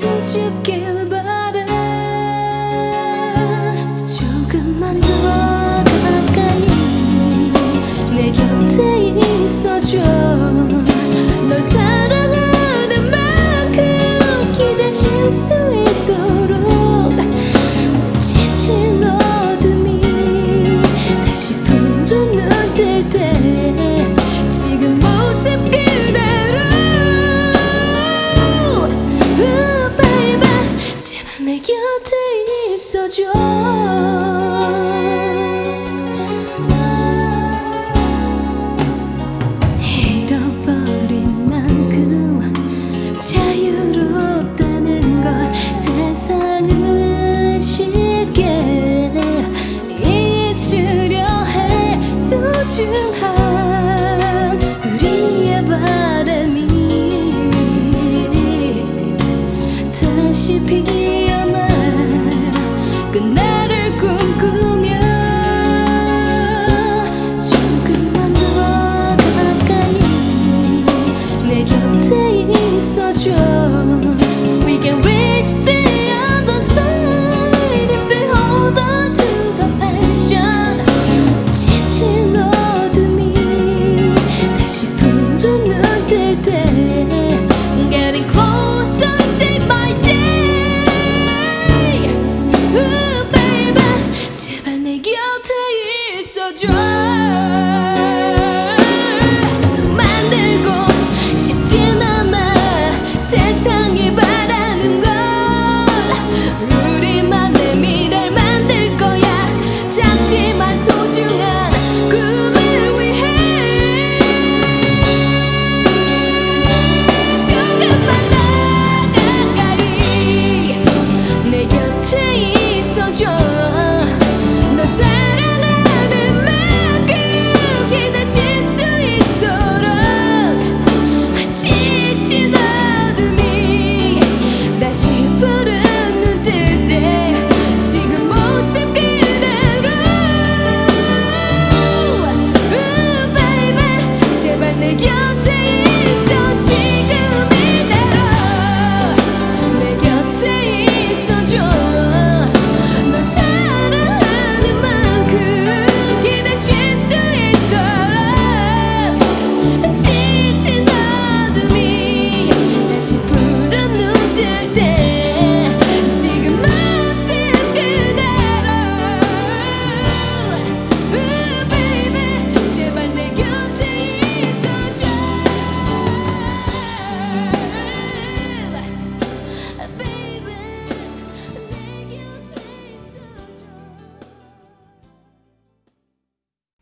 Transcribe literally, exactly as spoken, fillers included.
있어주길 바래. 조금만 더 가까이 내 곁에 있어줘. 널 사랑하는 만큼 기대실 수 있도록 지친 어둠이 다시 푸른 눈 뜰 때 지금 모습 그대로 우, baby 제발 내 곁에 있어줘. 잃어버린 만큼 자유롭다는 걸 세상은 쉽게 잊으려 해. 소중한 우리의 바람이 다시 피